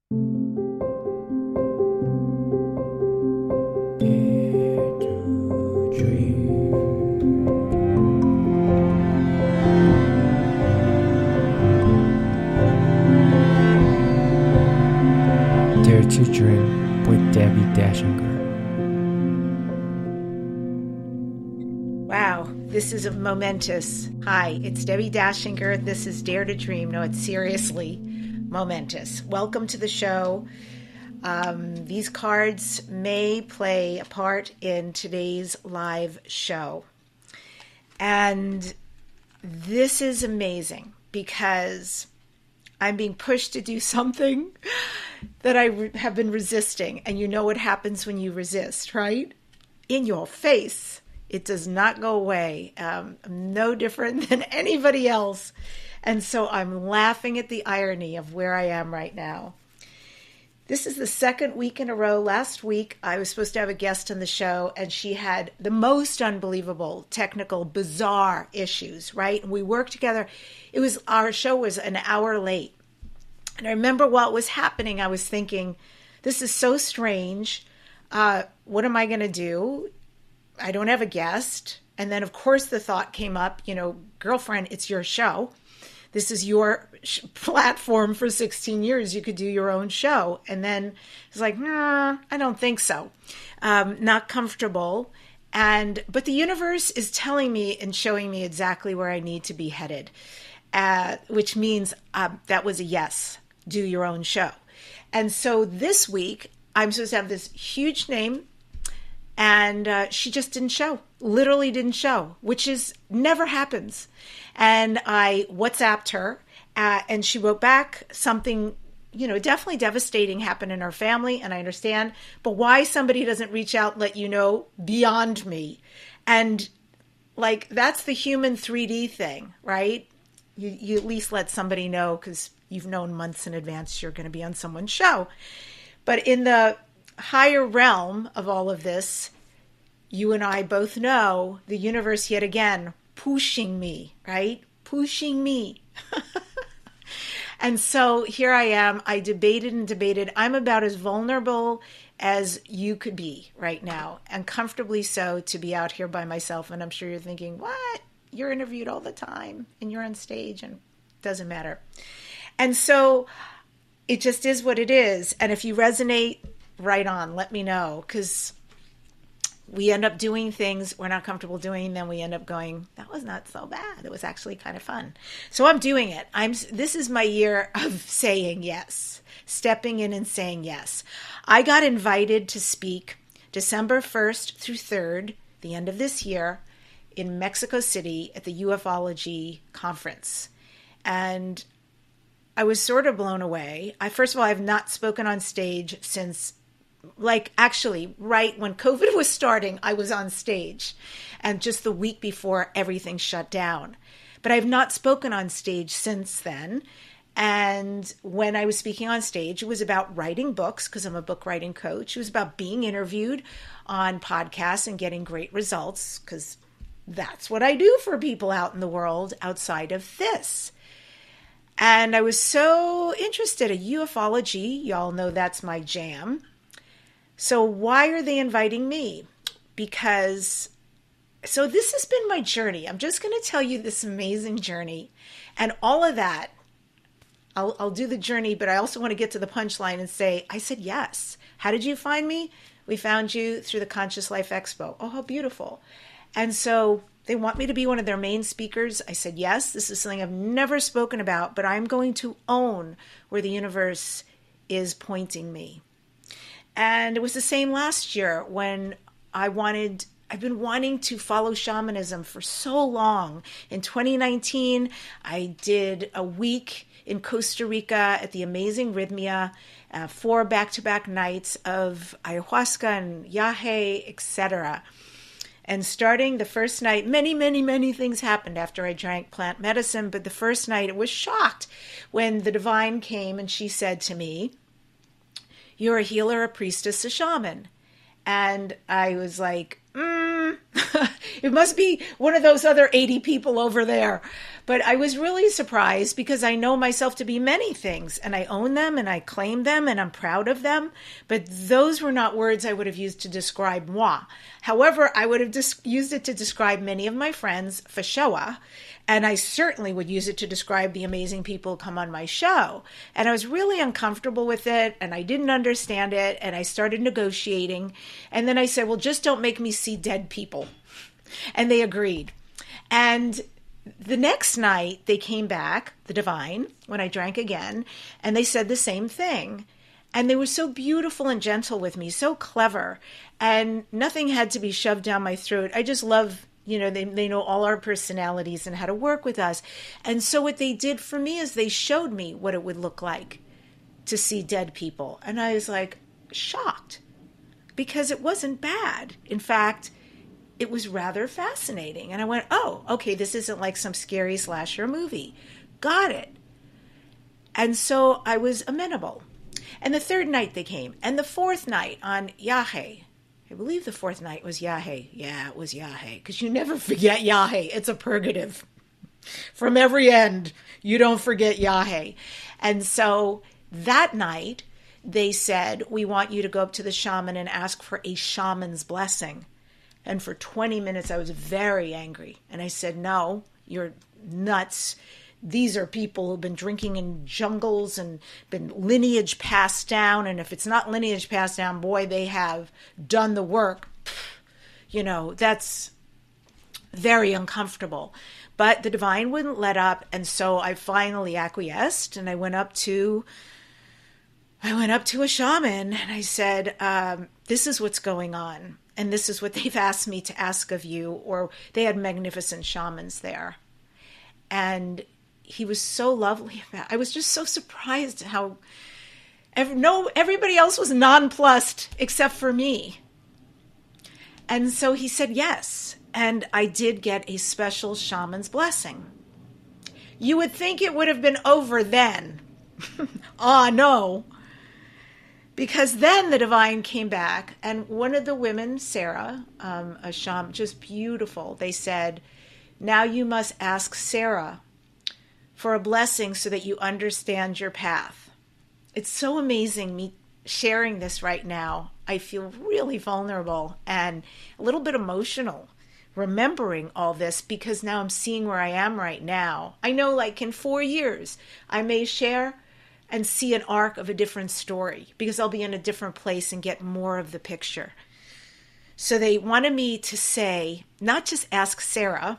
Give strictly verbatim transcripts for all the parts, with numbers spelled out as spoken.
Dare to Dream with Debbie Dashinger. Wow, this is momentous. Hi, it's Debbie Dashinger. This is Dare to Dream. No, it's seriously momentous. Welcome to the show. Um, these cards may play a part in today's live show. And this is amazing because I'm being pushed to do something that I re- have been resisting. And you know what happens when you resist, right? In your face. It does not go away. Um, I'm no different than anybody else. And so I'm laughing at the irony of where I am right now. This is the second week in a row. Last week, I was supposed to have a guest on the show, and she had the most unbelievable, technical, bizarre issues, right? And we worked together. It was, our show was an hour late. And I remember while it was happening, I was thinking, this is so strange. Uh, what am I going to do? I don't have a guest. And then, of course, the thought came up, you know, girlfriend, it's your show. This is your sh- platform for sixteen years. You could do your own show. And then it's like, nah, I don't think so. Um, not comfortable. And, but the universe is telling me and showing me exactly where I need to be headed, uh, which means um, that was a yes, do your own show. And so this week, I'm supposed to have this huge name, and uh, she just didn't show, literally didn't show, which is never happens. And I WhatsApped her, uh, and she wrote back something, you know, definitely devastating happened in our family, and I understand, but why somebody doesn't reach out and let you know, beyond me. And like, that's the human three D thing, right? You, you at least let somebody know because you've known months in advance you're going to be on someone's show. But in the higher realm of all of this, you and I both know the universe yet again pushing me, right? Pushing me. And so here I am. I debated and debated. I'm about as vulnerable as you could be right now, and comfortably so, to be out here by myself. And I'm sure you're thinking, what? You're interviewed all the time and you're on stage and it doesn't matter. And so it just is what it is. And if you resonate, right on, let me know, because we end up doing things we're not comfortable doing, then we end up going, that was not so bad. It was actually kind of fun. So I'm doing it. I'm. This is my year of saying yes, stepping in and saying yes. I got invited to speak December first through third, the end of this year, in Mexico City at the Ufology conference. And I was sort of blown away. I, first of all, I have not spoken on stage since, like, actually, right when COVID was starting, I was on stage, and just the week before everything shut down. But I've not spoken on stage since then. And when I was speaking on stage, it was about writing books, because I'm a book writing coach. It was about being interviewed on podcasts and getting great results, because that's what I do for people out in the world outside of this. And I was so interested in ufology. Y'all know that's my jam. So why are they inviting me? Because, so this has been my journey. I'm just going to tell you this amazing journey. And all of that, I'll, I'll do the journey, but I also want to get to the punchline and say, I said yes. How did you find me? We found you through the Conscious Life Expo. Oh, how beautiful. And so they want me to be one of their main speakers. I said yes. This is something I've never spoken about, but I'm going to own where the universe is pointing me. And it was the same last year when I wanted, I've been wanting to follow shamanism for so long. In twenty nineteen, I did a week in Costa Rica at the amazing Rhythmia, uh, four back-to-back nights of ayahuasca and yahe, et cetera. And starting the first night, many, many, many things happened after I drank plant medicine. But the first night, I was shocked when the divine came and she said to me, you're a healer, a priestess, a shaman. And I was like, mm, it must be one of those other eighty people over there. But I was really surprised because I know myself to be many things and I own them and I claim them and I'm proud of them. But those were not words I would have used to describe moi. However, I would have dis- used it to describe many of my friends for sure. And I certainly would use it to describe the amazing people who come on my show. And I was really uncomfortable with it and I didn't understand it. And I started negotiating. And then I said, well, just don't make me see dead people. And they agreed. And the next night they came back, the Divine, when I drank again, and they said the same thing. And they were so beautiful and gentle with me, so clever. And nothing had to be shoved down my throat. I just love, you know, they, they know all our personalities and how to work with us. And so what they did for me is they showed me what it would look like to see dead people. And I was like shocked because it wasn't bad. In fact, it was rather fascinating. And I went, oh, okay, this isn't like some scary slasher movie. Got it. And so I was amenable. And the third night they came. And the fourth night on Yahé. I believe the fourth night was Yahé. Yeah, it was Yahé. Because you never forget Yahé. It's a purgative. From every end, you don't forget Yahé. And so that night, they said, we want you to go up to the shaman and ask for a shaman's blessing. And for twenty minutes, I was very angry. And I said, no, you're nuts. These are people who've been drinking in jungles and been lineage passed down. And if it's not lineage passed down, boy, they have done the work. You know, that's very uncomfortable. But the Divine wouldn't let up. And so I finally acquiesced and I went up to, I went up to a shaman and I said, um, this is what's going on. And this is what they've asked me to ask of you. Or they had magnificent shamans there. And he was so lovely. I was just so surprised how every, no, everybody else was nonplussed except for me. And so he said yes. And I did get a special shaman's blessing. You would think it would have been over then. Ah, no. Because then the Divine came back, and one of the women, Sarah, um, a shaman, just beautiful, they said, now you must ask Sarah for a blessing so that you understand your path. It's so amazing me sharing this right now. I feel really vulnerable and a little bit emotional remembering all this because now I'm seeing where I am right now. I know like in four years, I may share and see an arc of a different story because I'll be in a different place and get more of the picture. So they wanted me to say, not just ask Sarah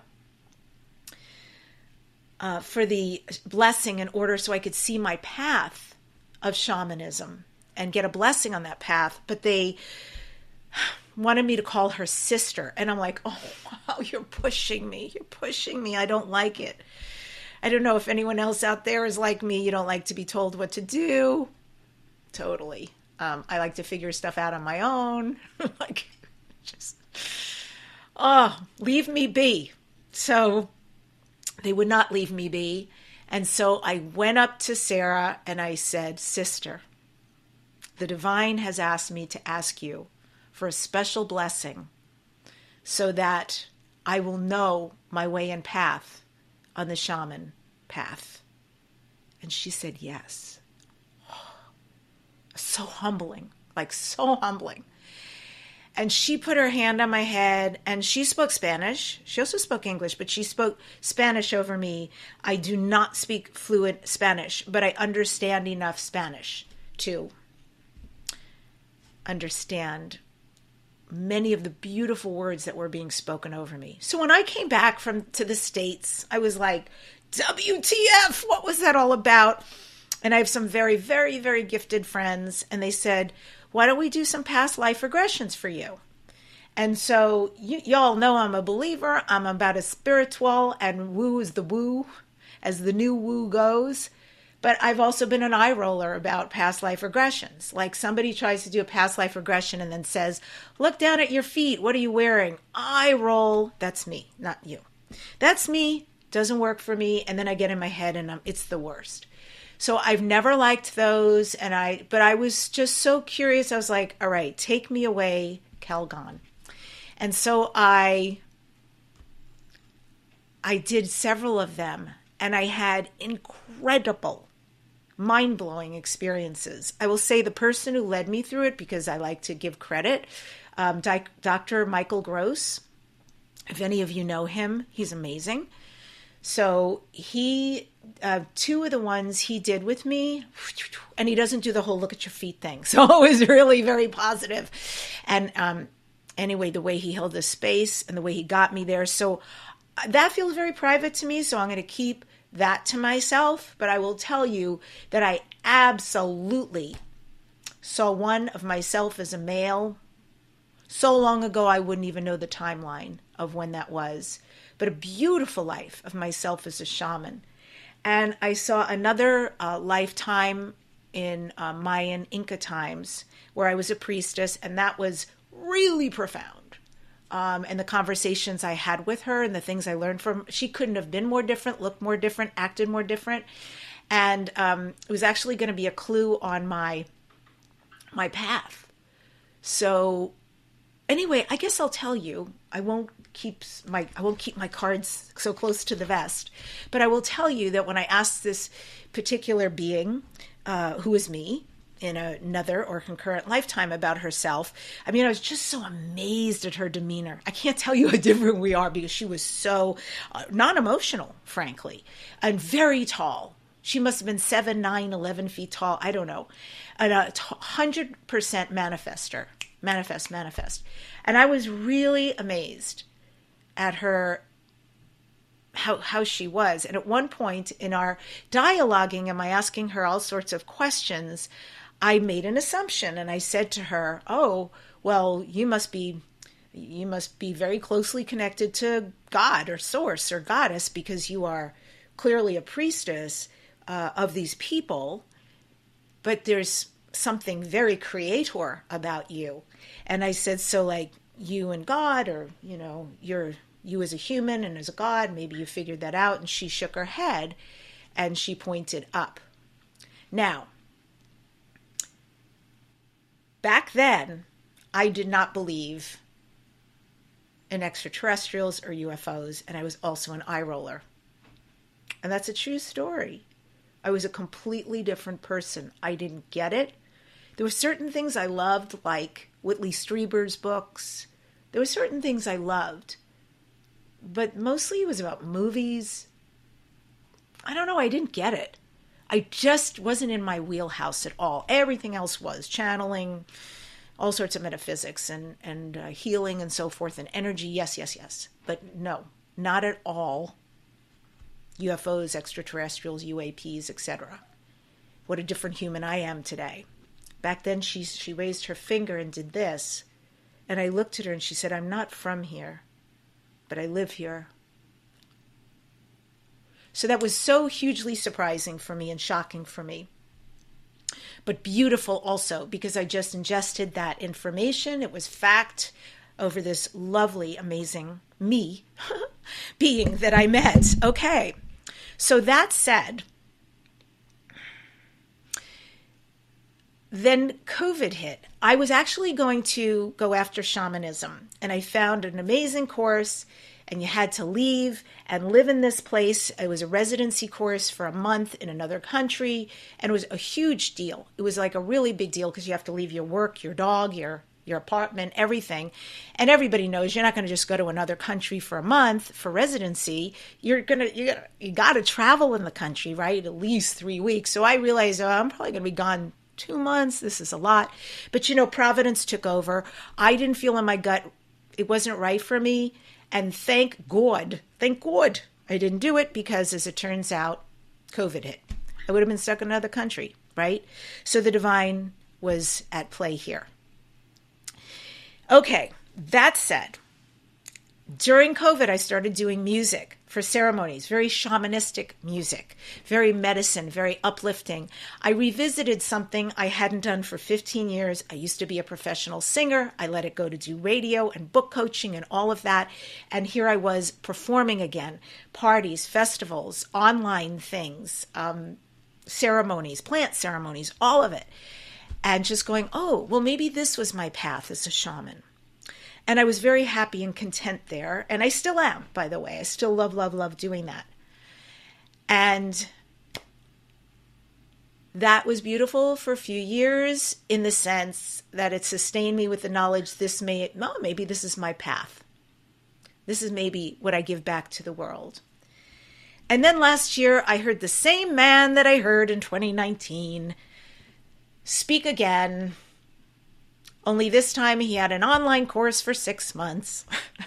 uh, for the blessing in order so I could see my path of shamanism and get a blessing on that path, but they wanted me to call her sister. And I'm like, oh, wow, you're pushing me. You're pushing me. I don't like it. I don't know if anyone else out there is like me. You don't like to be told what to do. Totally. Um, I like to figure stuff out on my own. Like, just, oh, leave me be. So they would not leave me be. And so I went up to Sarah and I said, sister, the Divine has asked me to ask you for a special blessing so that I will know my way and path on the shaman path. And she said yes. So humbling, like so humbling. And she put her hand on my head and she spoke Spanish. She also spoke English, but she spoke Spanish over me. I do not speak fluent Spanish, but I understand enough Spanish to understand many of the beautiful words that were being spoken over me. So when I came back from to the States, I was like, W T F, what was that all about? And I have some very, very, very gifted friends, and they said, why don't we do some past life regressions for you? And so y- y'all know I'm a believer. I'm about as spiritual and woo is the woo, as the new woo goes. But I've also been an eye roller about past life regressions. Like somebody tries to do a past life regression and then says, look down at your feet. What are you wearing? Eye roll. That's me, not you. That's me. Doesn't work for me. And then I get in my head and I'm, it's the worst. So I've never liked those. And I, but I was just so curious. I was like, all right, take me away, Calgon. And so I, I did several of them. and I had incredible, mind-blowing experiences. I will say the person who led me through it, because I like to give credit, um, Doctor Michael Gross. If any of you know him, he's amazing. So he, uh, two of the ones he did with me, and he doesn't do the whole look at your feet thing. So it was really very positive. And um, anyway, the way he held the space and the way he got me there. So that feels very private to me. So I'm going to keep that to myself. But I will tell you that I absolutely saw one of myself as a male so long ago, I wouldn't even know the timeline of when that was. But a beautiful life of myself as a shaman. And I saw another uh, lifetime in uh, Mayan Inca times where I was a priestess, and that was really profound. Um, and the conversations I had with her and the things I learned from, she couldn't have been more different, looked more different, acted more different. And um, it was actually going to be a clue on my my path. So anyway, I guess I'll tell you, I won't keep my I won't keep my cards so close to the vest, but I will tell you that when I asked this particular being, uh, who is me, in another or concurrent lifetime about herself, I mean, I was just so amazed at her demeanor. I can't tell you how different we are because she was so uh, non-emotional, frankly, and very tall. She must have been seven, nine, eleven feet tall. I don't know. And a one hundred percent manifester. Manifest, manifest. And I was really amazed at her, how how she was. And at one point in our dialoguing and my asking her all sorts of questions, I made an assumption and I said to her, oh, well, you must be you must be very closely connected to God or source or goddess because you are clearly a priestess uh, of these people, but there's something very creator about you. And I said, so like you and God, or, you know, you're you as a human and as a God, maybe you figured that out. And she shook her head and she pointed up. Now, back then, I did not believe in extraterrestrials or U F Os, and I was also an eye roller. And that's a true story. I was a completely different person. I didn't get it. There were certain things I loved, like Whitley Strieber's books. There were certain things I loved. But mostly it was about movies. I don't know, I didn't get it. I just wasn't in my wheelhouse at all. Everything else was channeling, all sorts of metaphysics and, and uh, healing and so forth, and energy, yes, yes, yes. But no, not at all. U F Os, extraterrestrials, U A Ps, et cetera. What a different human I am today. Back then, she she raised her finger and did this, and I looked at her and she said, I'm not from here, but I live here. So that was so hugely surprising for me and shocking for me, but beautiful also because I just ingested that information. It was fact over this lovely, amazing me being that I met. Okay, so that said, then COVID hit. I was actually going to go after shamanism, and I found an amazing course, and you had to leave and live in this place. It was a residency course for a month in another country, and it was a huge deal. It was like a really big deal because you have to leave your work, your dog, your your apartment, everything. And everybody knows you're not going to just go to another country for a month for residency. You're going to, you're gonna, you got to travel in the country, right? At least three weeks. So I realized, oh, I'm probably going to be gone two months. This is a lot. But, you know, Providence took over. I didn't feel in my gut it wasn't right for me. And thank God, thank God I didn't do it because, as it turns out, COVID hit. I would have been stuck in another country, right? So the divine was at play here. Okay, that said, during COVID, I started doing music for ceremonies, very shamanistic music, very medicine, very uplifting. I revisited something I hadn't done for fifteen years. I used to be a professional singer. I let it go to do radio and book coaching and all of that. And here I was performing again, parties, festivals, online things, um, ceremonies, plant ceremonies, all of it. And just going, oh, well, maybe this was my path as a shaman. And I was very happy and content there. And I still am, by the way. I still love, love, love doing that. And that was beautiful for a few years in the sense that it sustained me with the knowledge this may, no, maybe this is my path. This is maybe what I give back to the world. And then last year, I heard the same man that I heard in twenty nineteen speak again. Only this time he had an online course for six months.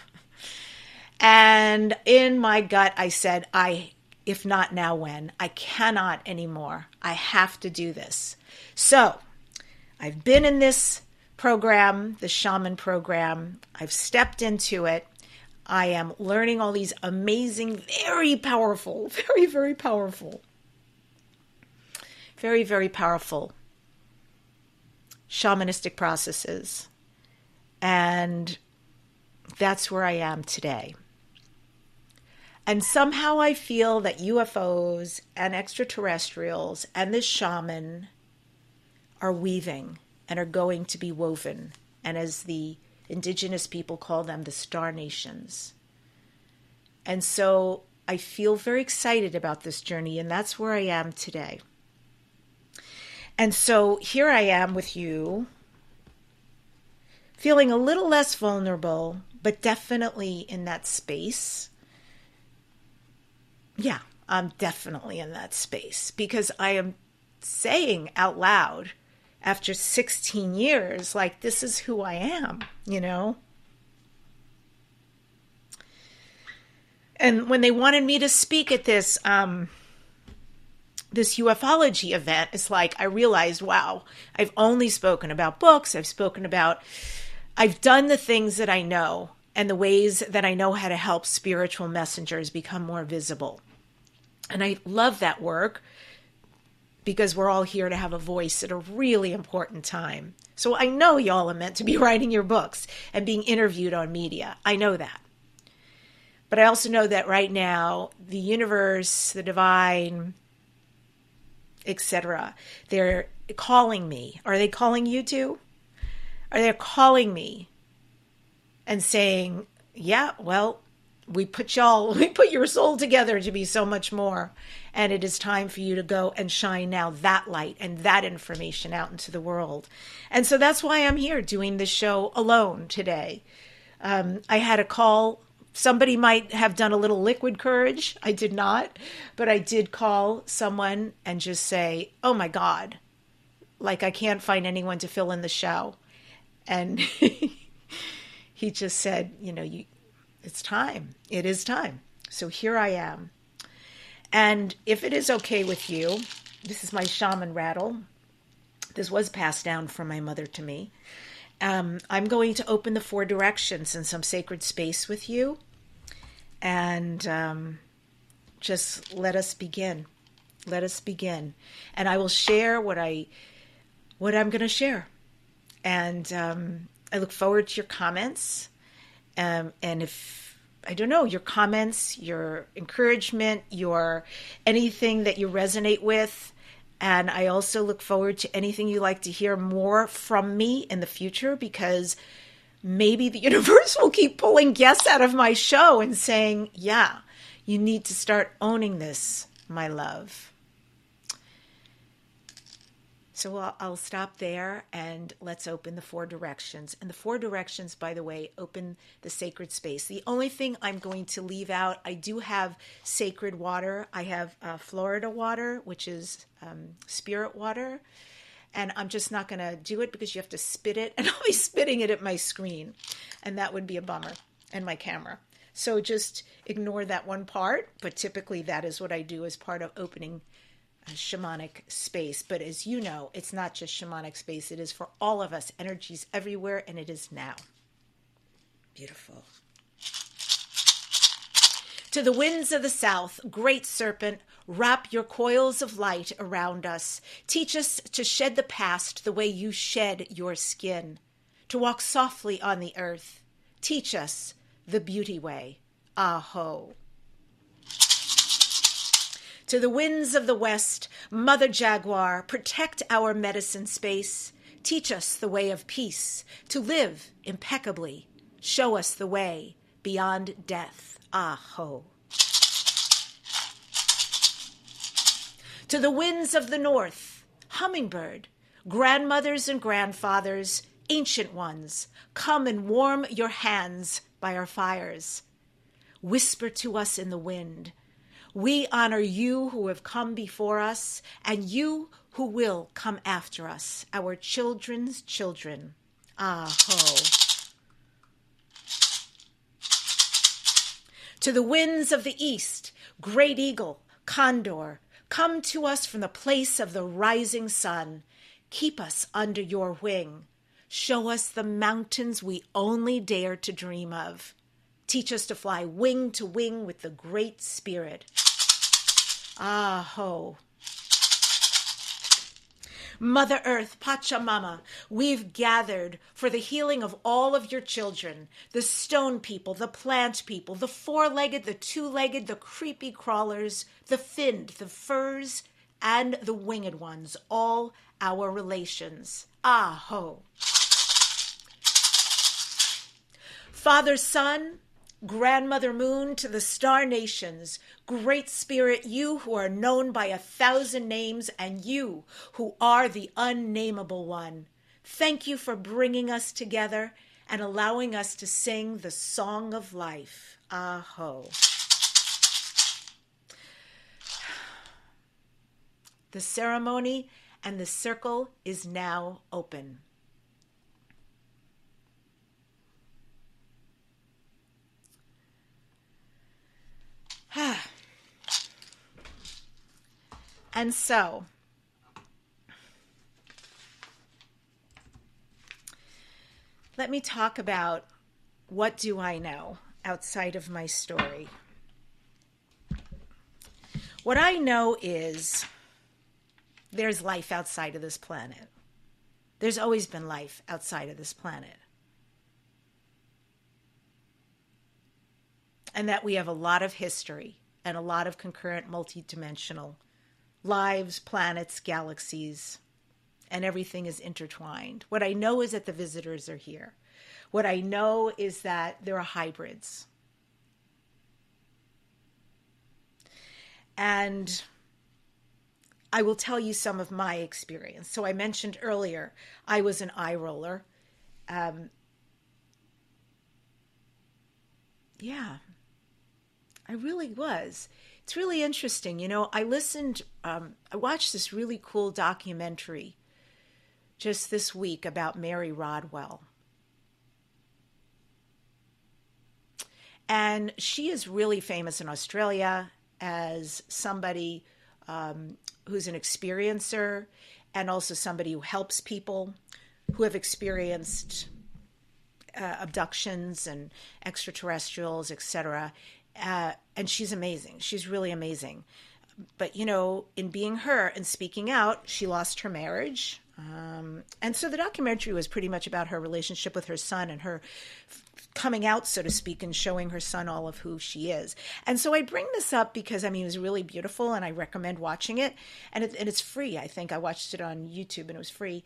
And in my gut, I said, I, if not now, when? I cannot anymore. I have to do this. So I've been in this program, the shaman program. I've stepped into it. I am learning all these amazing, very powerful, very, very powerful, very, very powerful shamanistic processes. And that's where I am today. And somehow I feel that U F Os and extraterrestrials and the shaman are weaving and are going to be woven. And as the indigenous people call them, the star nations. And so I feel very excited about this journey, and that's where I am today. And so here I am with you, feeling a little less vulnerable, but definitely in that space. Yeah, I'm definitely in that space because I am saying out loud after sixteen years, like, this is who I am, you know? And when they wanted me to speak at this, um, this ufology event, it's like, I realized, wow, I've only spoken about books. I've spoken about, I've done the things that I know and the ways that I know how to help spiritual messengers become more visible. And I love that work, because we're all here to have a voice at a really important time. So I know y'all are meant to be writing your books and being interviewed on media. I know that. But I also know that right now, the universe, the divine, et cetera, they're calling me. Are they calling you too? Are they calling me and saying, yeah, well, we put y'all, we put your soul together to be so much more. And it is time for you to go and shine now that light and that information out into the world. And so that's why I'm here doing this show alone today. Um, I had a call. Somebody might have done a little liquid courage. I did not. But I did call someone and just say, oh my God, like I can't find anyone to fill in the show. And he just said, you know, you, it's time. It is time. So here I am. And if it is okay with you, this is my shaman rattle. This was passed down from my mother to me. Um, I'm going to open the four directions in some sacred space with you. And um, just let us begin. Let us begin. And I will share what, I, what I'm going to share. And um, I look forward to your comments. Um, and if I don't know, your comments, your encouragement, your anything that you resonate with. And I also look forward to anything you like to hear more from me in the future, because maybe the universe will keep pulling guests out of my show and saying, yeah, you need to start owning this, my love. So I'll, I'll stop there and let's open the four directions. And the four directions, by the way, open the sacred space. The only thing I'm going to leave out, I do have sacred water. I have uh, Florida water, which is um, spirit water. And I'm just not going to do it because you have to spit it. And I'll be spitting it at my screen. And that would be a bummer. And my camera. So just ignore that one part. But typically that is what I do as part of opening a shamanic space. But as you know, it's not just shamanic space. It is for all of us. Energies everywhere, and it is now. Beautiful. To the winds of the south, great serpent, wrap your coils of light around us. Teach us to shed the past the way you shed your skin, to walk softly on the earth. Teach us the beauty way. Aho. To the winds of the west, Mother Jaguar, protect our medicine space. Teach us the way of peace, to live impeccably. Show us the way beyond death. Aho. To the winds of the north, hummingbird, grandmothers and grandfathers, ancient ones, come and warm your hands by our fires. Whisper to us in the wind. We honor you who have come before us, and you who will come after us, our children's children. Ah ho. To the winds of the east, great eagle, condor, come to us from the place of the rising sun. Keep us under your wing. Show us the mountains we only dare to dream of. Teach us to fly wing to wing with the Great Spirit. Ah ho. Mother Earth, Pachamama, we've gathered for the healing of all of your children, the stone people, the plant people, the four-legged, the two-legged, the creepy crawlers, the finned, the furs, and the winged ones, all our relations. Ah ho. Father, Son, Grandmother Moon, to the star nations, Great Spirit, you who are known by a thousand names, and you who are the unnameable one. Thank you for bringing us together and allowing us to sing the song of life. Aho. The ceremony and the circle is now open. And so, let me talk about what do I know outside of my story. What I know is there's life outside of this planet. There's always been life outside of this planet. And that we have a lot of history and a lot of concurrent multidimensional lives, planets, galaxies, and everything is intertwined. What I know is that the visitors are here. What I know is that there are hybrids. And I will tell you some of my experience. So I mentioned earlier, I was an eye roller. Um, yeah, I really was. It's really interesting. You know, I listened, um, I watched this really cool documentary just this week about Mary Rodwell. And she is really famous in Australia as somebody um, who's an experiencer and also somebody who helps people who have experienced uh, abductions and extraterrestrials, et cetera. Uh, and she's amazing. She's really amazing. But, you know, in being her and speaking out, she lost her marriage. Um, and so the documentary was pretty much about her relationship with her son and her f- coming out, so to speak, and showing her son all of who she is. And so I bring this up because, I mean, it was really beautiful and I recommend watching it. And, it, and it's free. I think I watched it on YouTube and it was free.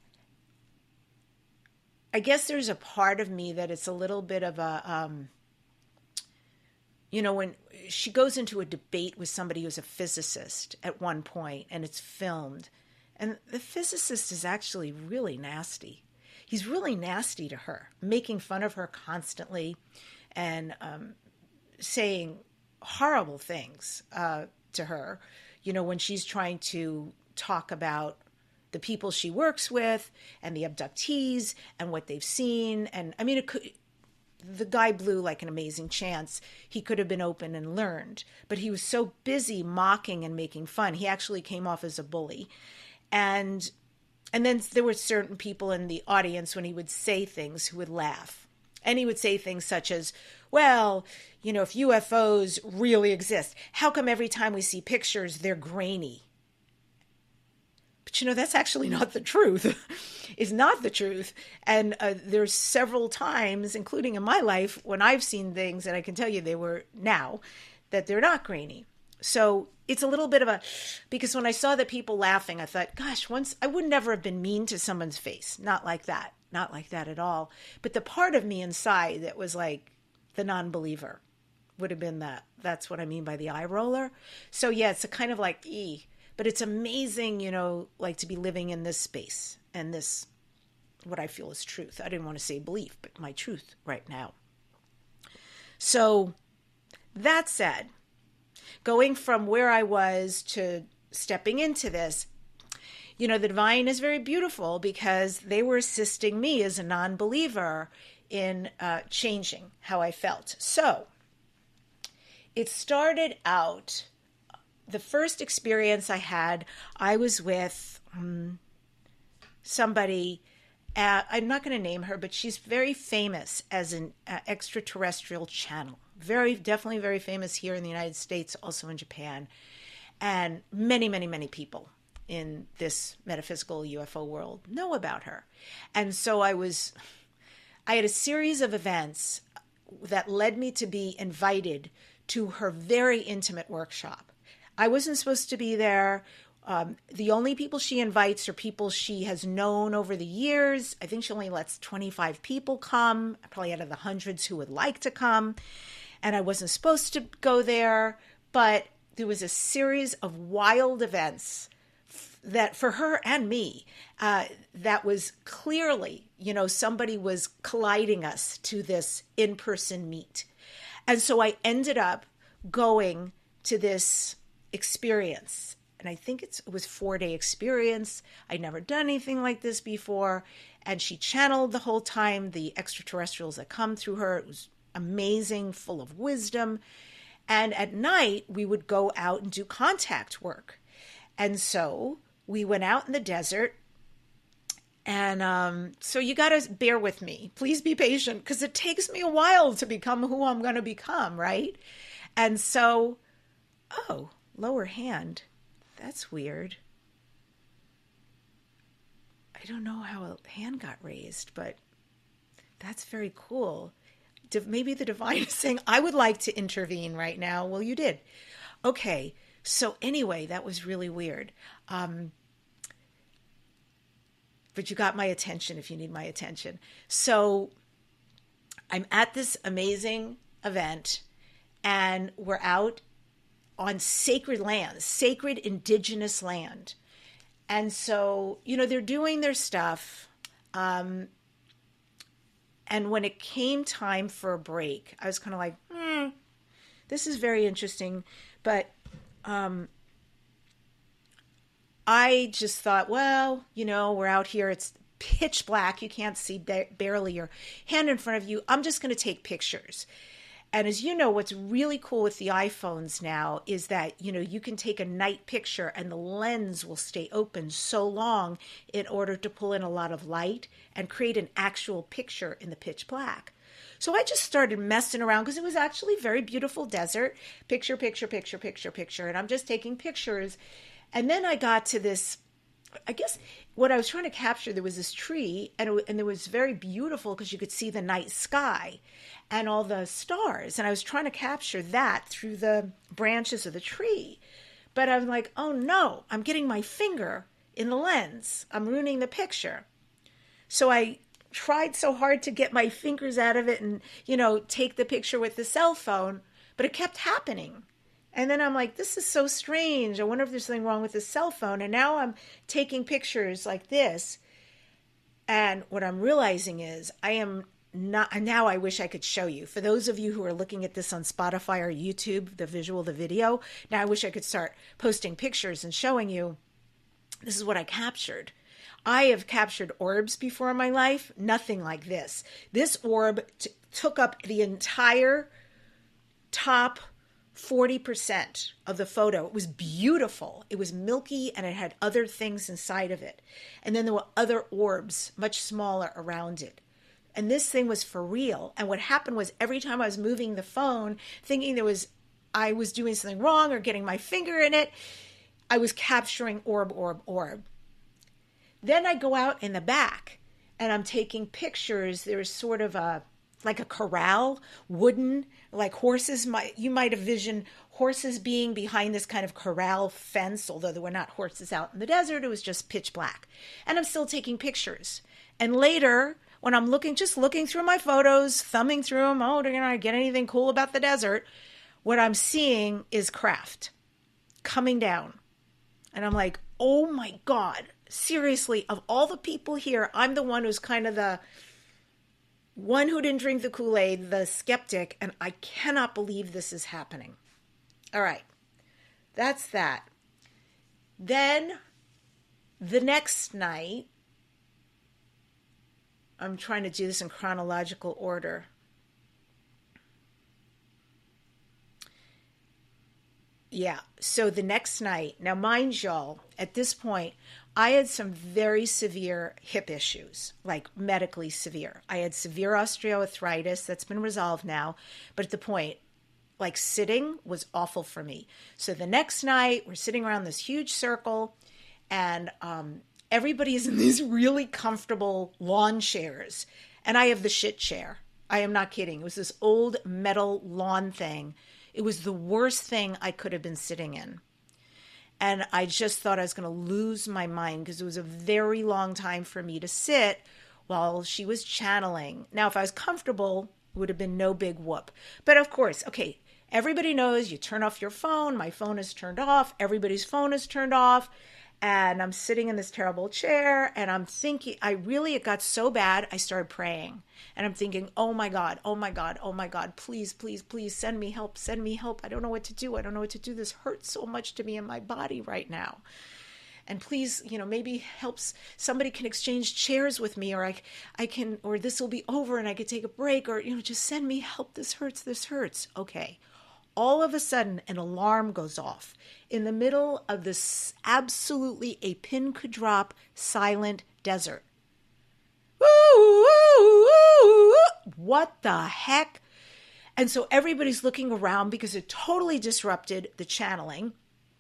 I guess there's a part of me that it's a little bit of a... Um, You know, when she goes into a debate with somebody who's a physicist at one point, and it's filmed, and the physicist is actually really nasty. He's really nasty to her, making fun of her constantly and um, saying horrible things uh, to her, you know, when she's trying to talk about the people she works with and the abductees and what they've seen. And I mean, it could... The guy blew like an amazing chance. He could have been open and learned, but he was so busy mocking and making fun. He actually came off as a bully. And and then there were certain people in the audience when he would say things who would laugh. And he would say things such as, well, you know, if U F Os really exist, how come every time we see pictures, they're grainy? But, you know, that's actually not the truth. It's not the truth. And uh, there's several times, including in my life, when I've seen things, and I can tell you they were now, that they're not grainy. So it's a little bit of a, because when I saw the people laughing, I thought, gosh, once I would never have been mean to someone's face. Not like that. Not like that at all. But the part of me inside that was like the non-believer would have been that. That's what I mean by the eye roller. So yeah, it's a kind of like, ee. but it's amazing, you know, like to be living in this space and this, what I feel is truth. I didn't want to say belief, but my truth right now. So that said, going from where I was to stepping into this, you know, the divine is very beautiful because they were assisting me as a non-believer in uh, changing how I felt. So it started out, the first experience I had, I was with um, somebody, uh, I'm not going to name her, but she's very famous as an uh, extraterrestrial channel. Very, definitely very famous here in the United States, also in Japan. And many, many, many people in this metaphysical U F O world know about her. And so I was, I had a series of events that led me to be invited to her very intimate workshop. I wasn't supposed to be there. Um, the only people she invites are people she has known over the years. I think she only lets twenty-five people come, probably out of the hundreds who would like to come. And I wasn't supposed to go there, but there was a series of wild events that for her and me, uh, that was clearly, you know, somebody was colliding us to this in-person meet. And so I ended up going to this experience. And I think it's, it was a four-day experience. I'd never done anything like this before. And she channeled the whole time the extraterrestrials that come through her. It was amazing, full of wisdom. And at night, we would go out and do contact work. And so we went out in the desert. And um, so you got to bear with me. Please be patient, because it takes me a while to become who I'm going to become, right? And so, oh, lower hand. That's weird. I don't know how a hand got raised, but that's very cool. Maybe the divine is saying, I would like to intervene right now. Well, you did. Okay. So anyway, that was really weird. Um, but you got my attention if you need my attention. So I'm at this amazing event, and we're out on sacred land, sacred indigenous land. And so, you know, they're doing their stuff. Um, and when it came time for a break, I was kind of like, hmm, this is very interesting. But um, I just thought, well, you know, we're out here. It's pitch black. You can't see ba- barely your hand in front of you. I'm just going to take pictures. And as you know, what's really cool with the iPhones now is that, you know, you can take a night picture and the lens will stay open so long in order to pull in a lot of light and create an actual picture in the pitch black. So I just started messing around because it was actually very beautiful desert. Picture, picture, picture, picture, picture. And I'm just taking pictures. And then I got to this, I guess what I was trying to capture, there was this tree, and it, and it was very beautiful because you could see the night sky and all the stars. And I was trying to capture that through the branches of the tree. But I'm like, oh no, I'm getting my finger in the lens. I'm ruining the picture. So I tried so hard to get my fingers out of it and, you know, take the picture with the cell phone, but it kept happening. And then I'm like, this is so strange. I wonder if there's something wrong with the cell phone. And now I'm taking pictures like this. And what I'm realizing is I am not, and now I wish I could show you. For those of you who are looking at this on Spotify or YouTube, the visual, the video, now I wish I could start posting pictures and showing you, this is what I captured. I have captured orbs before in my life, nothing like this. This orb t- took up the entire top forty percent of the photo. It was beautiful. It was milky and it had other things inside of it. And then there were other orbs, much smaller, around it. And this thing was for real. And what happened was every time I was moving the phone, thinking there was, I was doing something wrong or getting my finger in it, I was capturing orb, orb, orb. Then I go out in the back and I'm taking pictures. There's sort of a, like a corral, wooden, like horses. Might, you might envision horses being behind this kind of corral fence, although there were not horses out in the desert. It was just pitch black. And I'm still taking pictures. And later, when I'm looking, just looking through my photos, thumbing through them, oh, did I get anything cool about the desert? What I'm seeing is craft coming down. And I'm like, oh my God, seriously, of all the people here, I'm the one who's kind of the one who didn't drink the Kool-Aid, the skeptic, and I cannot believe this is happening. All right, that's that. Then the next night, I'm trying to do this in chronological order. Yeah, so the next night, now mind y'all, at this point, I had some very severe hip issues, like medically severe. I had severe osteoarthritis that's been resolved now, but at the point, like sitting was awful for me. So the next night, we're sitting around this huge circle, and um, everybody is in these really comfortable lawn chairs, and I have the shit chair. I am not kidding. It was this old metal lawn thing. It was the worst thing I could have been sitting in. And I just thought I was going to lose my mind because it was a very long time for me to sit while she was channeling. Now, if I was comfortable, it would have been no big whoop. But of course, okay, everybody knows you turn off your phone. My phone is turned off. Everybody's phone is turned off. And I'm sitting in this terrible chair, and I'm thinking, I really, it got so bad, I started praying. And I'm thinking, oh my God, oh my God, oh my God, please, please, please send me help, send me help. I don't know what to do. I don't know what to do. This hurts so much to me in my body right now. And please, you know, maybe helps, somebody can exchange chairs with me, or I, I can, or this will be over and I could take a break, or, you know, just send me help. This hurts, this hurts. Okay. All of a sudden, an alarm goes off in the middle of this absolutely a pin could drop silent desert. Ooh, ooh, ooh, ooh. What the heck? And so everybody's looking around because it totally disrupted the channeling.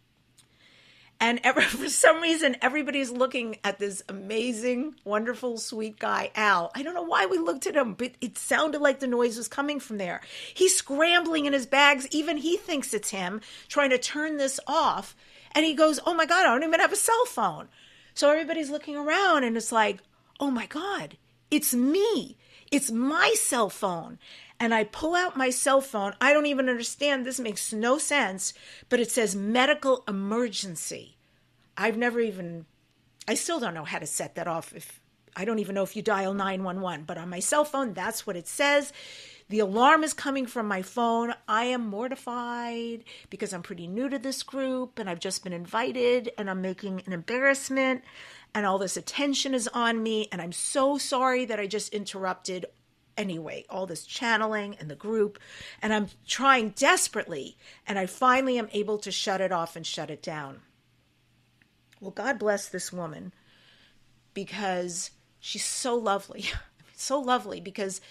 And ever, for some reason, everybody's looking at this amazing, wonderful, sweet guy, Al. I don't know why we looked at him, but it sounded like the noise was coming from there. He's scrambling in his bags. Even he thinks it's him, trying to turn this off. And he goes, oh my God, I don't even have a cell phone. So everybody's looking around, and it's like, oh my God, it's me. It's my cell phone. And I pull out my cell phone. I don't even understand. This makes no sense. But it says medical emergency. I've never even, I still don't know how to set that off. If I don't even know if you dial nine one one. But on my cell phone, that's what it says. The alarm is coming from my phone. I am mortified because I'm pretty new to this group. And I've just been invited. And I'm making an embarrassment. And all this attention is on me. And I'm so sorry that I just interrupted anyway, all this channeling and the group, and I'm trying desperately, and I finally am able to shut it off and shut it down. Well, God bless this woman, because she's so lovely, so lovely, because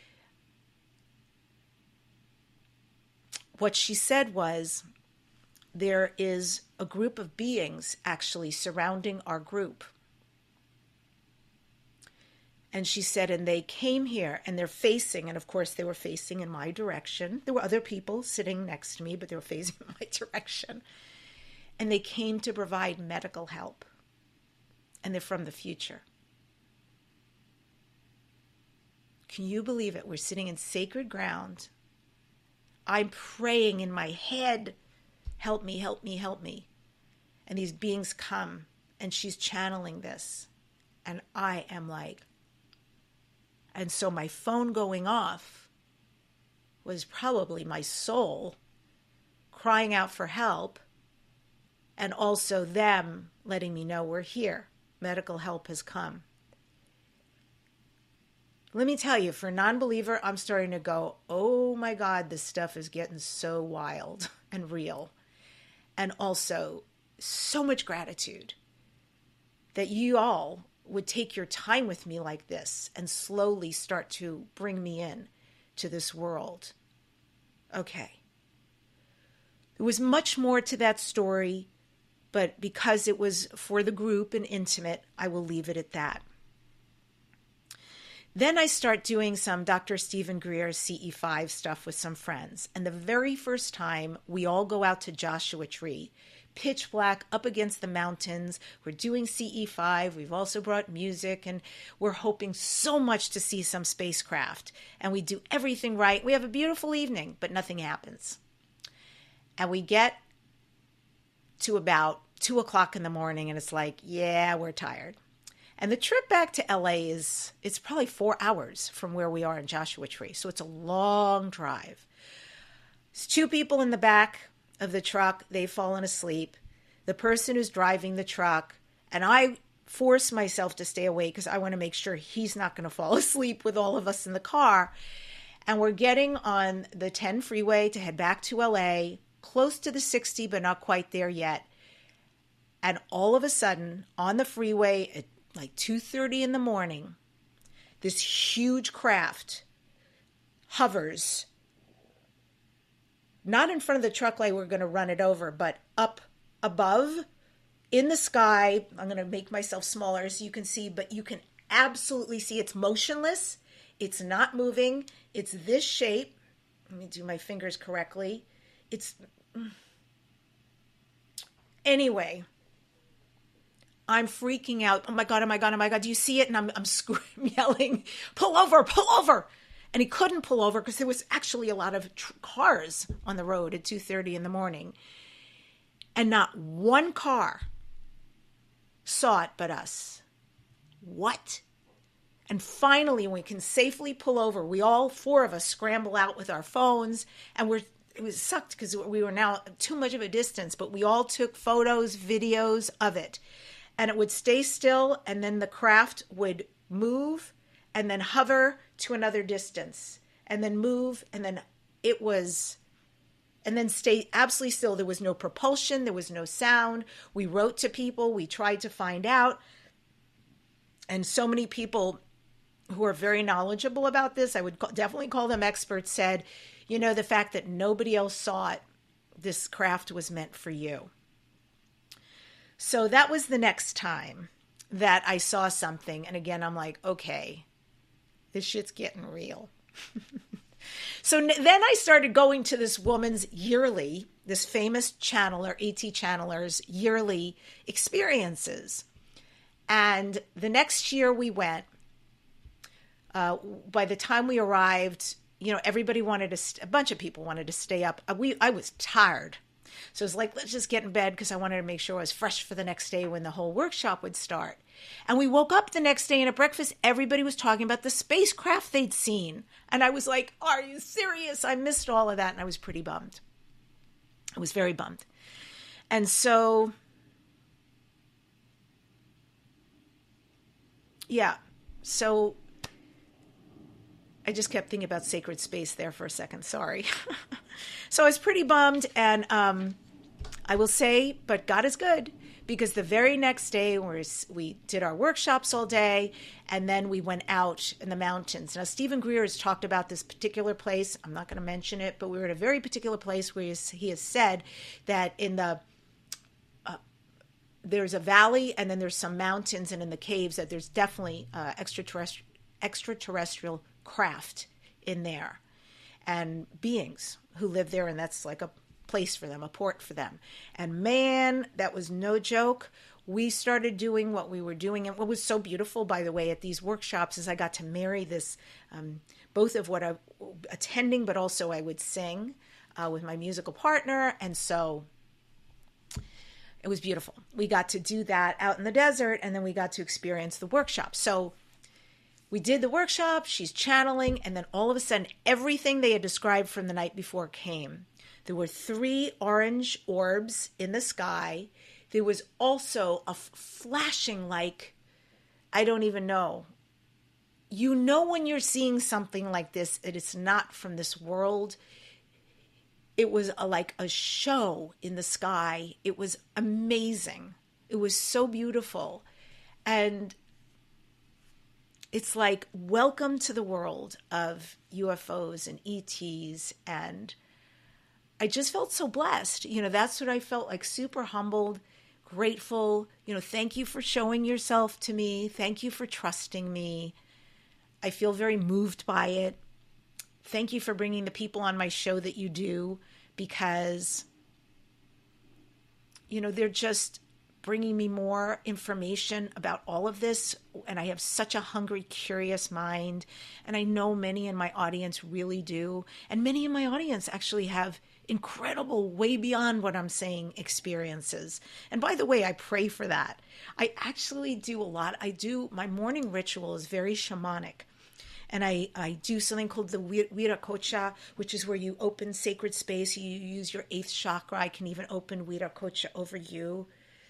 what she said was, there is a group of beings actually surrounding our group. And she said, and they came here, and they're facing, and of course they were facing in my direction. There were other people sitting next to me, but they were facing in my direction. And they came to provide medical help. And they're from the future. Can you believe it? We're sitting in sacred ground. I'm praying in my head, help me, help me, help me. And these beings come, and she's channeling this. And I am like, and so my phone going off was probably my soul crying out for help, and also them letting me know we're here. Medical help has come. Let me tell you, for a non-believer, I'm starting to go, oh my God, this stuff is getting so wild and real. And also so much gratitude that you all would take your time with me like this and slowly start to bring me in to this world. Okay. There was much more to that story, but because it was for the group and intimate, I will leave it at that. Then I start doing some Doctor Stephen Greer C E five stuff with some friends. And the very first time, we all go out to Joshua Tree, pitch black up against the mountains. We're doing C E five. We've also brought music, and we're hoping so much to see some spacecraft. And we do everything right. We have a beautiful evening, but nothing happens. And we get to about two o'clock in the morning, and it's like, yeah, we're tired. And the trip back to L A is, it's probably four hours from where we are in Joshua Tree. So it's a long drive. There's two people in the back of the truck. They've fallen asleep. The person who's driving the truck, and I force myself to stay awake because I want to make sure he's not going to fall asleep with all of us in the car. And we're getting on the ten freeway to head back to L A, close to the sixty, but not quite there yet. And all of a sudden, on the freeway at like two thirty in the morning, this huge craft hovers, not in front of the truck like we're going to run it over, but up above in the sky. I'm going to make myself smaller so you can see, but you can absolutely see it's motionless. It's not moving. It's this shape. Let me do my fingers correctly. It's... Anyway, I'm freaking out. Oh my God, oh my God, oh my God. Do you see it? And I'm, I'm screaming, yelling, pull over, pull over. And he couldn't pull over because there was actually a lot of tr- cars on the road at two thirty in the morning. And not one car saw it but us. What? And finally, we can safely pull over. We all four of us scramble out with our phones, and we're it was sucked because we were now too much of a distance, but we all took photos, videos of it. And it would stay still, and then the craft would move and then hover to another distance and then move, and then it was, and then stay absolutely still. There was no propulsion. There was no sound. We wrote to people. We tried to find out. And so many people who are very knowledgeable about this, I would definitely call them experts, said, you know, the fact that nobody else saw it, this craft was meant for you. So that was the next time that I saw something. And again, I'm like, okay, this shit's getting real. So then I started going to this woman's yearly, this famous channeler, AT channeler's yearly experiences. And the next year we went, uh, by the time we arrived, you know, everybody wanted to, st- a bunch of people wanted to stay up. We, I was tired. So it's like, let's just get in bed because I wanted to make sure I was fresh for the next day when the whole workshop would start. And we woke up the next day, and at breakfast, everybody was talking about the spacecraft they'd seen. And I was like, are you serious? I missed all of that. And I was pretty bummed. I was very bummed. And so, yeah. So I just kept thinking about sacred space there for a second. Sorry. So I was pretty bummed. And um, I will say, but God is good. Because the very next day, we we did our workshops all day, and then we went out in the mountains. Now, Stephen Greer has talked about this particular place. I'm not going to mention it, but we were at a very particular place where he has said that in the uh, there's a valley, and then there's some mountains, and in the caves that there's definitely uh, extraterrestrial extraterrestrial craft in there, and beings who live there, and that's like a place for them, a port for them. And man, that was no joke. We started doing what we were doing. And what was so beautiful, by the way, at these workshops is I got to marry this, um, both of what I attending, but also I would sing uh, with my musical partner. And so it was beautiful. We got to do that out in the desert, and then we got to experience the workshop. So we did the workshop, she's channeling, and then all of a sudden, everything they had described from the night before came. There were three orange orbs in the sky. There was also a f- flashing like, I don't even know. You know when you're seeing something like this, it is not from this world. It was a, like a show in the sky. It was amazing. It was so beautiful. And it's like, welcome to the world of U F Os and E Ts, and I just felt so blessed. You know, that's what I felt like, super humbled, grateful. You know, thank you for showing yourself to me. Thank you for trusting me. I feel very moved by it. Thank you for bringing the people on my show that you do, because, you know, they're just bringing me more information about all of this. And I have such a hungry, curious mind. And I know many in my audience really do. And many in my audience actually have incredible, way beyond what I'm saying experiences. And by the way, I pray for that. I actually do a lot. I do, my morning ritual is very shamanic. And I, I do something called the Viracocha, which is where you open sacred space. You use your eighth chakra. I can even open Viracocha over you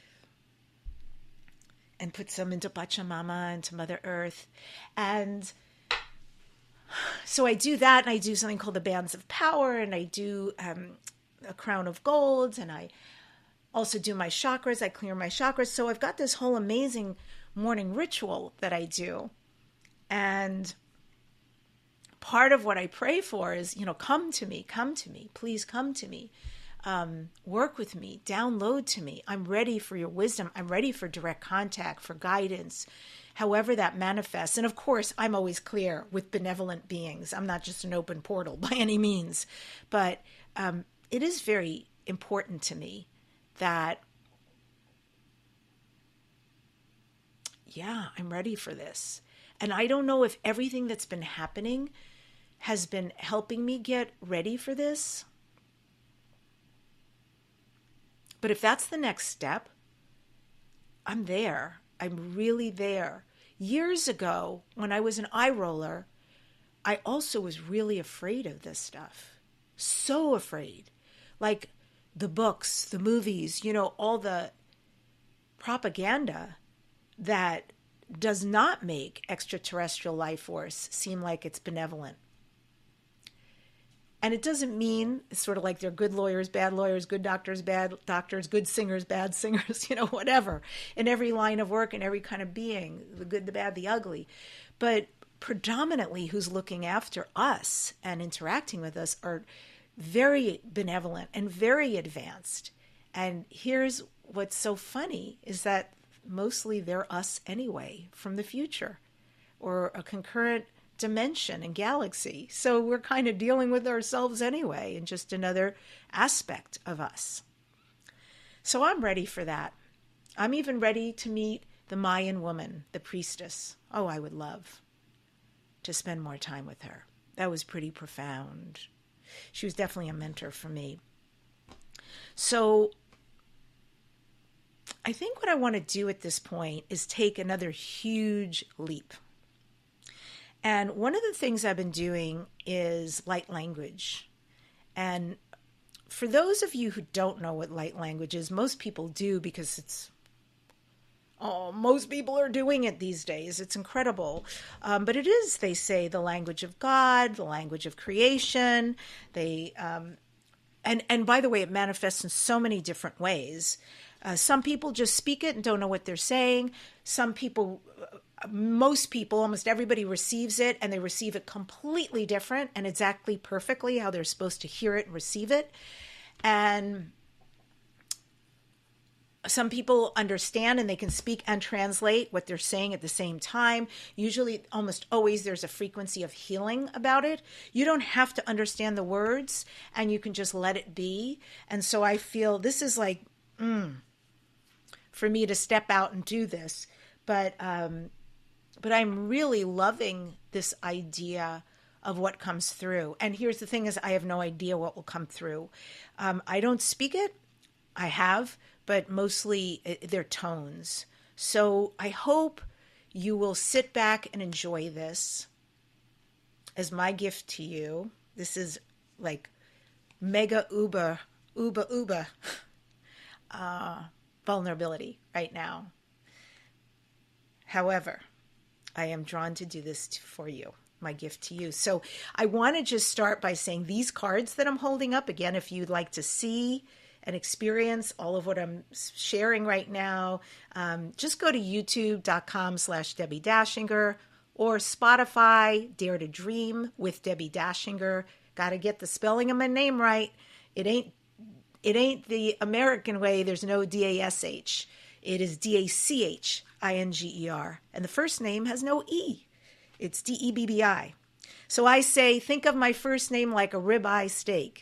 and put some into Pachamama, into Mother Earth. And so I do that, and I do something called the Bands of Power, and I do um, a Crown of Gold, and I also do my chakras. I clear my chakras. So I've got this whole amazing morning ritual that I do. And part of what I pray for is, you know, come to me, come to me, please come to me, um, work with me, download to me. I'm ready for your wisdom. I'm ready for direct contact, for guidance, however that manifests. And of course, I'm always clear with benevolent beings. I'm not just an open portal by any means, but um, it is very important to me that, yeah, I'm ready for this. And I don't know if everything that's been happening has been helping me get ready for this. But if that's the next step, I'm there. I'm really there. Years ago, when I was an eye roller, I also was really afraid of this stuff. So afraid. Like the books, the movies, you know, all the propaganda that does not make extraterrestrial life force seem like it's benevolent. And it doesn't mean it's sort of like they're good lawyers, bad lawyers, good doctors, bad doctors, good singers, bad singers, you know, whatever, in every line of work, in every kind of being, the good, the bad, the ugly. But predominantly who's looking after us and interacting with us are very benevolent and very advanced. And here's what's so funny is that mostly they're us anyway from the future or a concurrent dimension and galaxy. So we're kind of dealing with ourselves anyway in just another aspect of us. So I'm ready for that. I'm even ready to meet the Mayan woman, the priestess. Oh, I would love to spend more time with her. That was pretty profound. She was definitely a mentor for me. So I think what I want to do at this point is take another huge leap. And one of the things I've been doing is light language. And for those of you who don't know what light language is, most people do because it's, oh, most people are doing it these days. It's incredible. Um, but it is, they say, the language of God, the language of creation. They, um, and, and by the way, it manifests in so many different ways. Uh, some people just speak it and don't know what they're saying. Some people, most people, almost everybody receives it and they receive it completely different and exactly perfectly how they're supposed to hear it and receive it. And some people understand and they can speak and translate what they're saying at the same time. Usually, almost always, there's a frequency of healing about it. You don't have to understand the words and you can just let it be. And so I feel this is like, mm, for me to step out and do this. But um, but I'm really loving this idea of what comes through. And here's the thing is I have no idea what will come through. Um, I don't speak it. I have, but mostly it, they're tones. So I hope you will sit back and enjoy this as my gift to you. This is like mega uber, uber, uber. Uh, vulnerability right now. However, I am drawn to do this t- for you, my gift to you. So I want to just start by saying these cards that I'm holding up, again, if you'd like to see and experience all of what I'm sharing right now, um, just go to youtube.com slash Debbie Dashinger or Spotify, Dare to Dream with Debbie Dashinger. Got to get the spelling of my name right. It ain't It ain't the American way. There's no D A S H. It is D A C H I N G E R. And the first name has no E. It's D E B B I. So I say, think of my first name like a ribeye steak.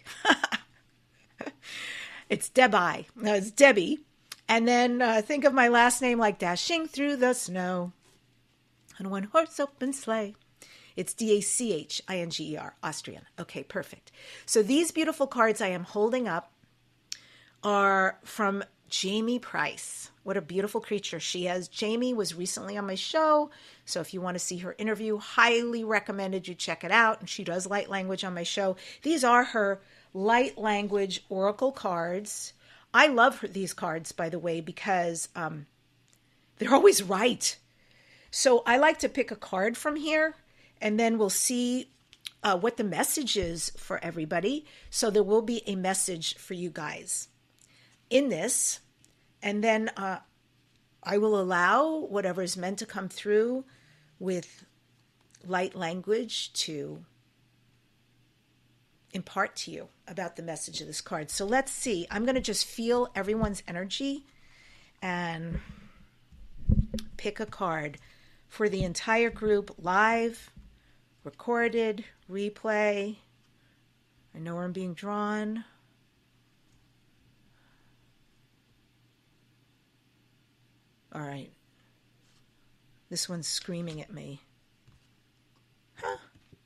It's Debi. No, it's Debbie. And then uh, think of my last name like dashing through the snow on one horse open sleigh. It's D A C H I N G E R, Austrian. Okay, perfect. So these beautiful cards I am holding up are from Jamie Price. What a beautiful creature she is. Jamie was recently on my show, so if you want to see her interview, highly recommended you check it out. And she does light language on my show. These are her light language oracle cards. I love her, these cards, by the way, because um, they're always right. So I like to pick a card from here, and then we'll see uh, what the message is for everybody. So there will be a message for you guys in this, and then uh, I will allow whatever is meant to come through with light language to impart to you about the message of this card. So let's see. I'm going to just feel everyone's energy and pick a card for the entire group, live, recorded, replay. I know where I'm being drawn. All right. This one's screaming at me. Huh?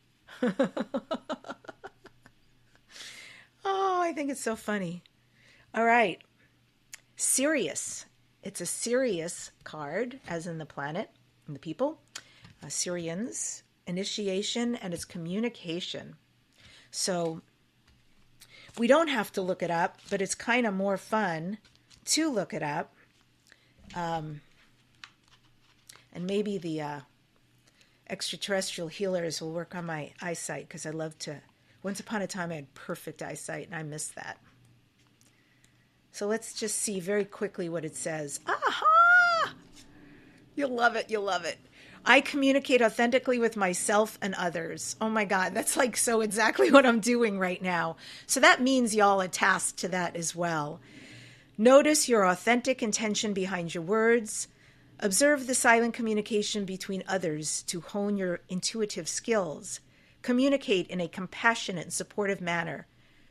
Oh, I think it's so funny. All right. Sirius. It's a Sirius card, as in the planet and the people. Uh, Sirians, initiation, and it's communication. So we don't have to look it up, but it's kind of more fun to look it up. Um, and maybe the uh, extraterrestrial healers will work on my eyesight, because I love to. Once upon a time, I had perfect eyesight, and I missed that. So let's just see very quickly what it says. Aha! You'll love it. You'll love it. I communicate authentically with myself and others. Oh my God, that's like so exactly what I'm doing right now. So that means y'all are tasked to that as well. Notice your authentic intention behind your words. Observe the silent communication between others to hone your intuitive skills. Communicate in a compassionate and supportive manner.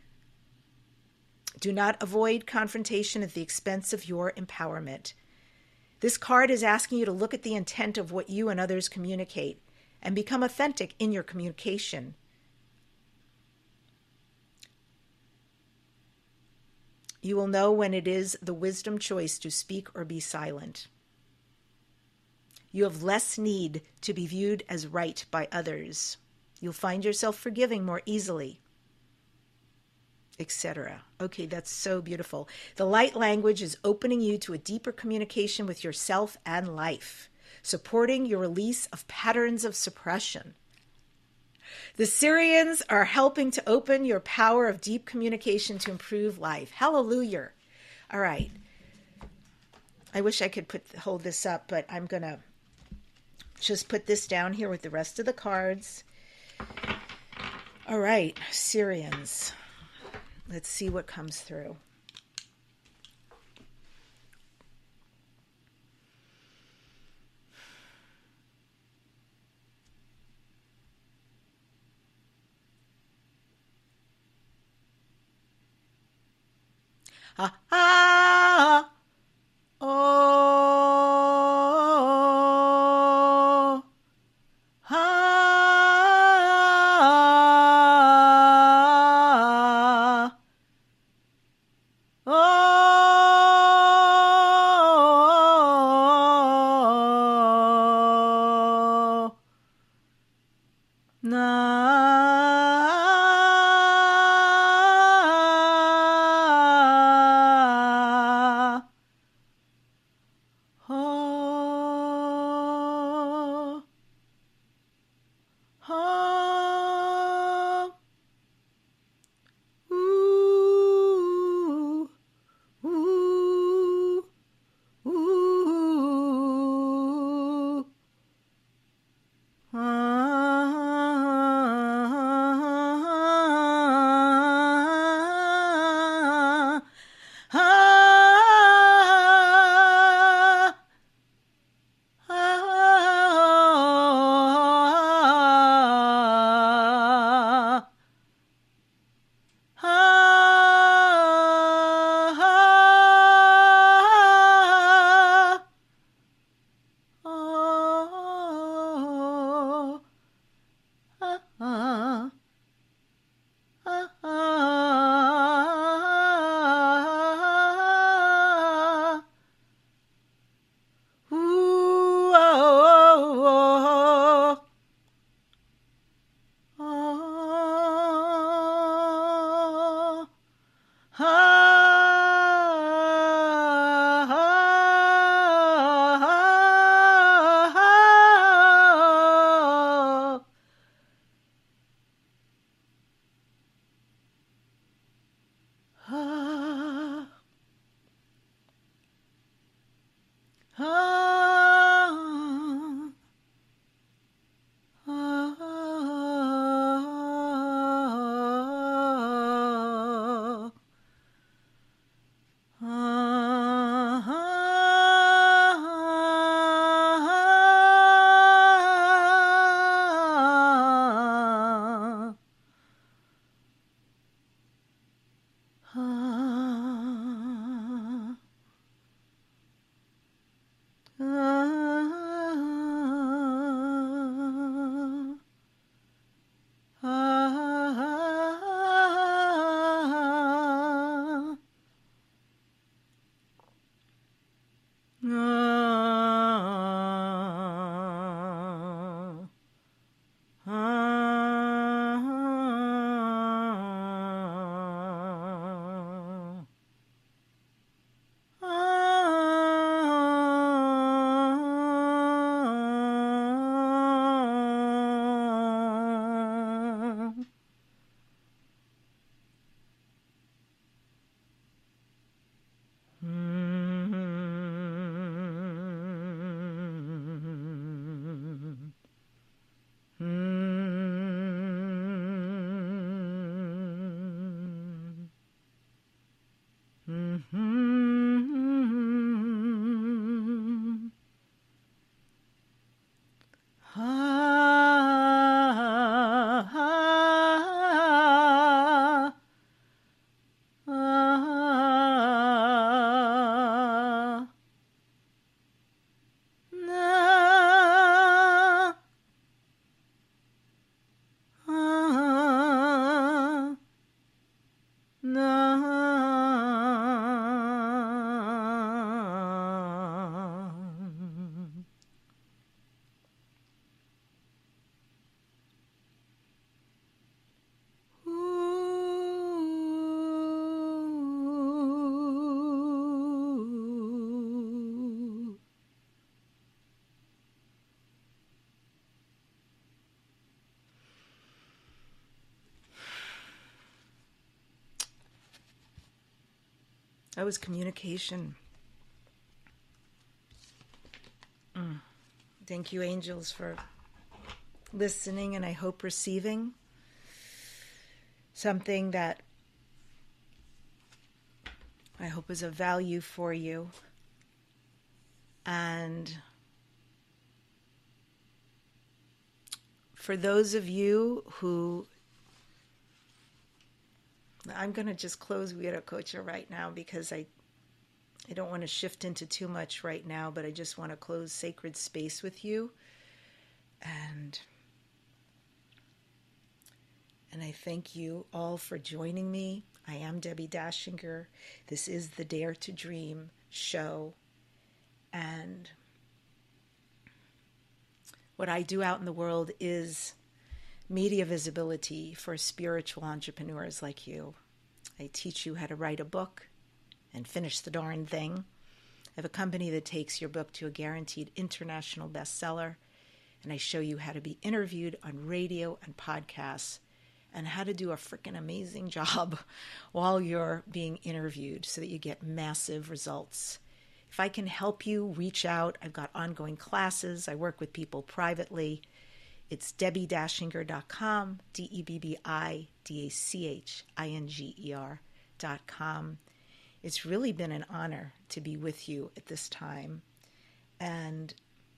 Do not avoid confrontation at the expense of your empowerment. This card is asking you to look at the intent of what you and others communicate and become authentic in your communication. You will know when it is the wisdom choice to speak or be silent. You have less need to be viewed as right by others. You'll find yourself forgiving more easily, et cetera. Okay, that's so beautiful. The light language is opening you to a deeper communication with yourself and life, supporting your release of patterns of suppression. The Sirians are helping to open your power of deep communication to improve life. Hallelujah. All right. I wish I could put hold this up, but I'm going to just put this down here with the rest of the cards. All right, Sirians. Let's see what comes through. Ah, ah, oh, ah, oh, na. That was communication. Mm. Thank you, angels, for listening, and I hope receiving something that I hope is of value for you. And for those of you who, I'm going to just close Viracocha right now because I I don't want to shift into too much right now, but I just want to close sacred space with you. And and I thank you all for joining me. I am Debbie Dashinger. This is the Dare to Dream show. And what I do out in the world is media visibility for spiritual entrepreneurs like you. I teach you how to write a book and finish the darn thing. I have a company that takes your book to a guaranteed international bestseller, and I show you how to be interviewed on radio and podcasts and how to do a freaking amazing job while you're being interviewed so that you get massive results. If I can help you, reach out. I've got ongoing classes. I work with people privately. It's debbie dashinger dot com, D E B B I D A C H I N G E R dot com. It's really been an honor to be with you at this time. And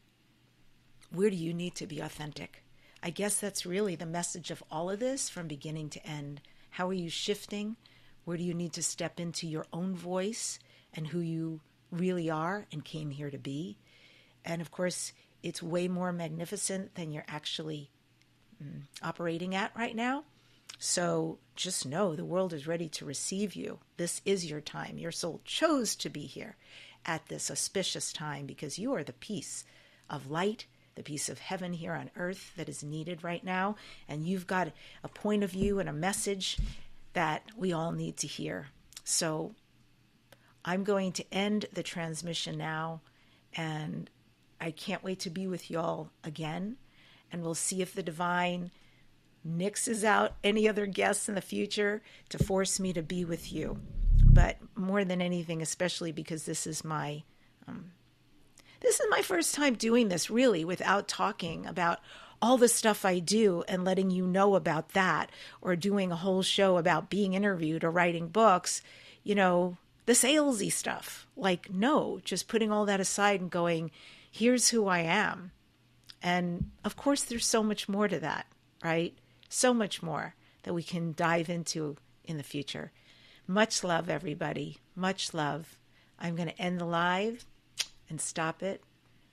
where do you need to be authentic? I guess that's really the message of all of this from beginning to end. How are you shifting? Where do you need to step into your own voice and who you really are and came here to be? And of course, it's way more magnificent than you're actually mm, operating at right now. So just know the world is ready to receive you. This is your time. Your soul chose to be here at this auspicious time because you are the piece of light, the piece of heaven here on earth that is needed right now. And you've got a point of view and a message that we all need to hear. So I'm going to end the transmission now, and I can't wait to be with y'all again. And we'll see if the divine nixes out any other guests in the future to force me to be with you. But more than anything, especially because this is my um, this is my first time doing this really without talking about all the stuff I do and letting you know about that, or doing a whole show about being interviewed or writing books, you know, the salesy stuff. Like, no, just putting all that aside and going, here's who I am. And of course, there's so much more to that, right? So much more that we can dive into in the future. Much love, everybody. Much love. I'm going to end the live and stop it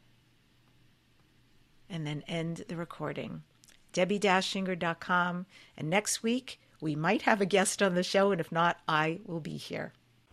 and then end the recording. debbie dashinger dot com. And next week, we might have a guest on the show, and if not, I will be here.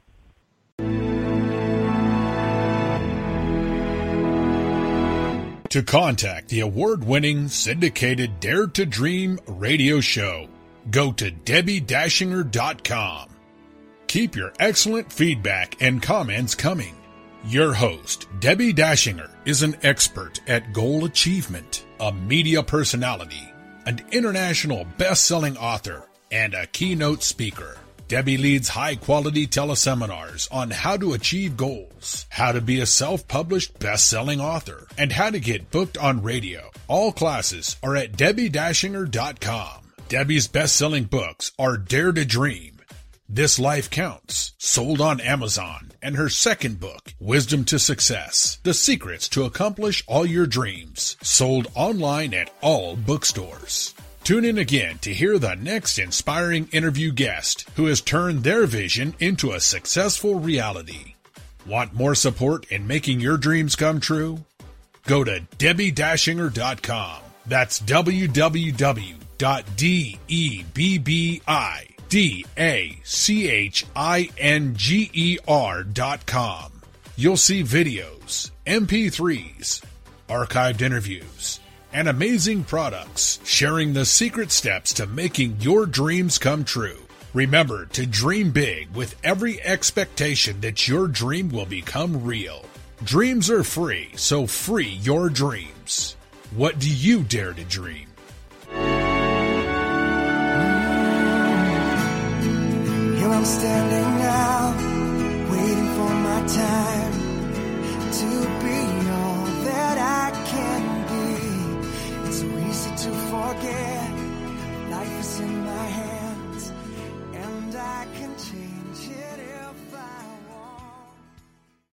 To contact the award-winning syndicated Dare to Dream radio show, go to debbie dashinger dot com. Keep your excellent feedback and comments coming. Your host, Debbie Dashinger, is an expert at goal achievement, a media personality, an international best-selling author, and a keynote speaker. Debbie leads high-quality teleseminars on how to achieve goals, how to be a self-published best-selling author, and how to get booked on radio. All classes are at debbie dashinger dot com. Debbie's best-selling books are Dare to Dream, This Life Counts, sold on Amazon, and her second book, Wisdom to Success, The Secrets to Accomplish All Your Dreams, sold online at all bookstores. Tune in again to hear the next inspiring interview guest who has turned their vision into a successful reality. Want more support in making your dreams come true? Go to debbie dashinger dot com. That's w w w dot debbie dashinger dot com. You'll see videos, M P threes, archived interviews, and amazing products sharing the secret steps to making your dreams come true. Remember to dream big with every expectation that your dream will become real. Dreams are free, so free your dreams. What do you dare to dream? Here I'm standing now, forget. Life is in my hands.